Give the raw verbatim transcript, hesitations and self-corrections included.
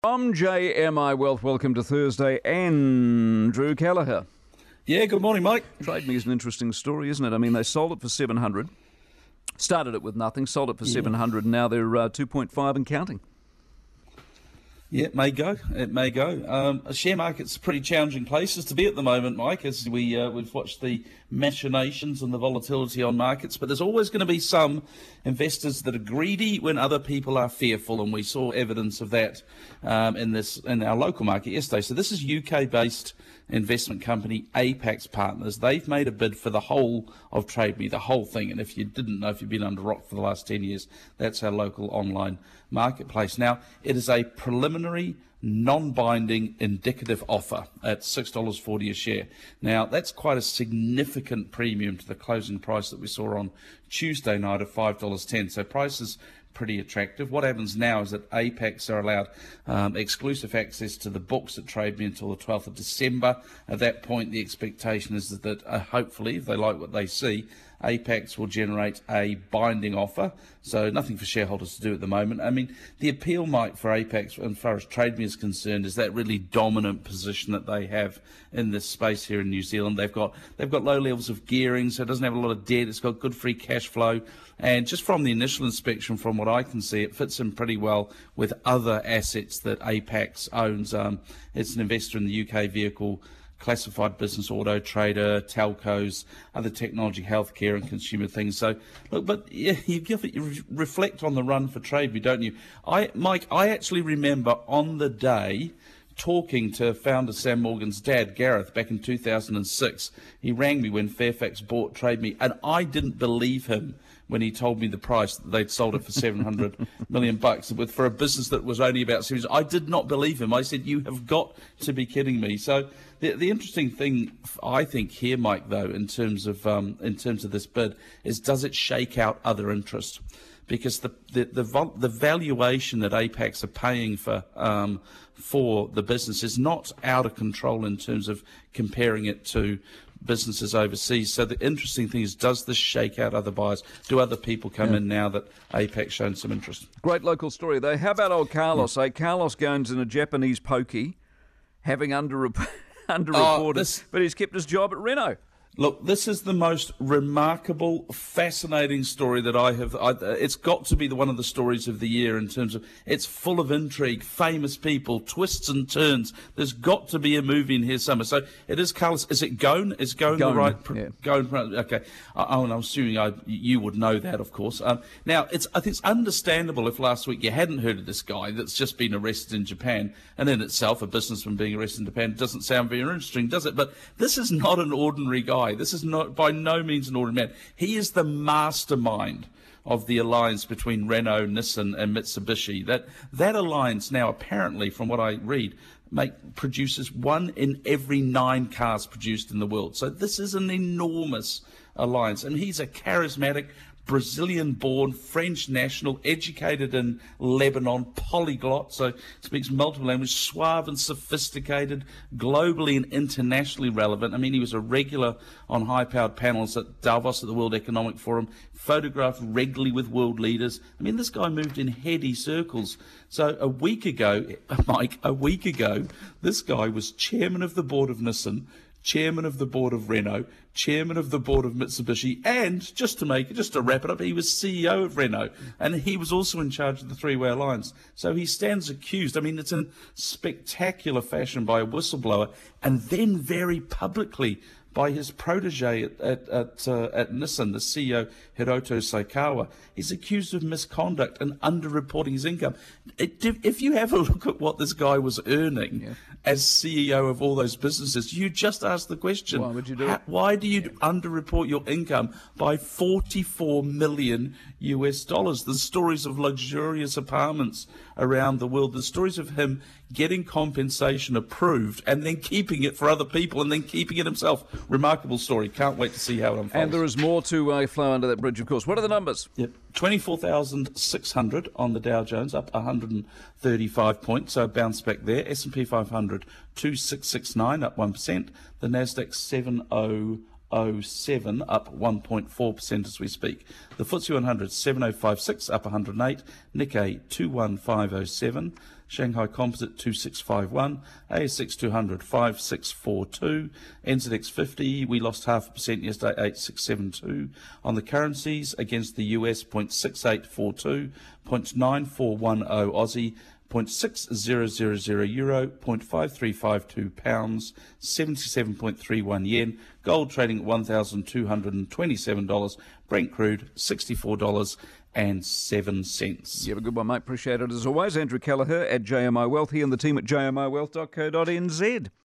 From J M I Wealth, welcome to Thursday, Andrew Callagher. Yeah, good morning, Mike. Trade Me is an interesting story, isn't it? I mean, they sold it for seven hundred, started it with nothing, sold it for yeah. seven hundred, and now they're uh, two point five and counting. Yeah, it may go. It may go. Um, a share market's a pretty challenging places to be at the moment, Mike, as we, uh, we've watched the machinations and the volatility on markets. But there's always going to be some investors that are greedy when other people are fearful, and we saw evidence of that um, in this in our local market yesterday. So this is U K-based investment company Apax Partners. They've made a bid for the whole of Trade Me, the whole thing. And if you didn't know, if you've been under rock for the last ten years, that's our local online marketplace. Now, it is a preliminary, non-binding, indicative offer at six dollars forty a share. Now, that's quite a significant premium to the closing price that we saw on Tuesday night of five dollars ten. So prices pretty attractive. What happens now is that Apax are allowed um, exclusive access to the books at Trade Me until the twelfth of December. At that point, the expectation is that, that uh, hopefully, if they like what they see, Apax will generate a binding offer. So nothing for shareholders to do at the moment. I mean, the appeal, Mike, for Apax, as far as Trade Me is concerned, is that really dominant position that they have in this space here in New Zealand. They've got they've got low levels of gearing, so it doesn't have a lot of debt. It's got good free cash flow. And just from the initial inspection, from what I can see, it fits in pretty well with other assets that Apax owns. Um, it's an investor in the U K vehicle classified business, auto trader, telcos, other technology, healthcare and consumer things. So, look, but yeah, you, give it, you reflect on the run for Trade Me, don't you? I, Mike, I actually remember on the day talking to founder Sam Morgan's dad, Gareth, back in two thousand six. He rang me when Fairfax bought Trade Me, and I didn't believe him when he told me the price that they'd sold it for seven hundred million bucks with for a business that was only about seven. I did not believe him. I said, "You have got to be kidding me." So the the interesting thing I think here, Mike, though, in terms of um, in terms of this bid, is does it shake out other interests? Because the the the, the valuation that Apax are paying for um, for the business is not out of control in terms of comparing it to businesses overseas. So the interesting thing is, does this shake out other buyers? Do other people come yeah. in now that Apax shown some interest? Great local story, though. How about old Carlos? Yeah. Eh? Carlos Ghosn in a Japanese pokey, having under underreported, oh, this... but he's kept his job at Renault. Look, this is the most remarkable, fascinating story that I have. I, it's got to be the, one of the stories of the year in terms of it's full of intrigue, famous people, twists and turns. There's got to be a movie in here somewhere. So it is Carlos. Is it Ghosn? Is Ghosn the right? Yeah. Ghosn. Okay. Oh, and I'm assuming I, you would know that, of course. Um, now, it's I think it's understandable if last week you hadn't heard of this guy that's just been arrested in Japan, and in itself, a businessman being arrested in Japan doesn't sound very interesting, does it? But this is not an ordinary guy. This is not by no means an ordinary man. He is the mastermind of the alliance between Renault, Nissan and Mitsubishi. That that alliance now, apparently, from what I read, make, produces one in every nine cars produced in the world. So this is an enormous alliance. And he's a charismatic, Brazilian-born, French national, educated in Lebanon, polyglot, so speaks multiple languages, suave and sophisticated, globally and internationally relevant. I mean, he was a regular on high-powered panels at Davos at the World Economic Forum, photographed regularly with world leaders. I mean, this guy moved in heady circles. So a week ago, Mike, a week ago, this guy was chairman of the board of Nissan, chairman of the board of Renault, chairman of the board of Mitsubishi, and just to make it, just to wrap it up, he was C E O of Renault, and he was also in charge of the Three-Way Alliance. So he stands accused. I mean, it's in spectacular fashion by a whistleblower, and then very publicly by his protege at at at, uh, at Nissan, the C E O Hiroto Saikawa. He's accused of misconduct and underreporting his income. It, if you have a look at what this guy was earning yeah. as C E O of all those businesses, you just ask the question: Why would you do how, it? Why do you yeah. underreport your income by forty-four million U S dollars? The stories of luxurious apartments around the world, the stories of him getting compensation approved and then keeping it for other people and then keeping it himself. Remarkable story. Can't wait to see how it unfolds. And there is more to uh, flow under that bridge, of course. What are the numbers? Yep. twenty-four thousand six hundred on the Dow Jones, up one hundred thirty-five points, so bounce back there. S and P five hundred, two six six nine, up one percent. The Nasdaq seven oh oh seven, up one point four percent as we speak. The F T S E one hundred, seven oh five six, up one hundred eight. Nikkei two one five oh seven. Shanghai Composite two six five one, A S X two hundred five six four two, N Z X fifty, we lost half a percent yesterday, eight six seven two. On the currencies, against the U S, zero point six eight four two, zero point nine four one zero Aussie, zero point six zero zero zero euro, zero point five three five two pounds, seventy-seven point three one yen, gold trading at one thousand two hundred twenty-seven dollars, Brent crude sixty-four dollars and seven cents. You have a good one, mate. Appreciate it as always. Andrew Kelleher at J M I Wealth, he and the team at j m i wealth dot co dot n z.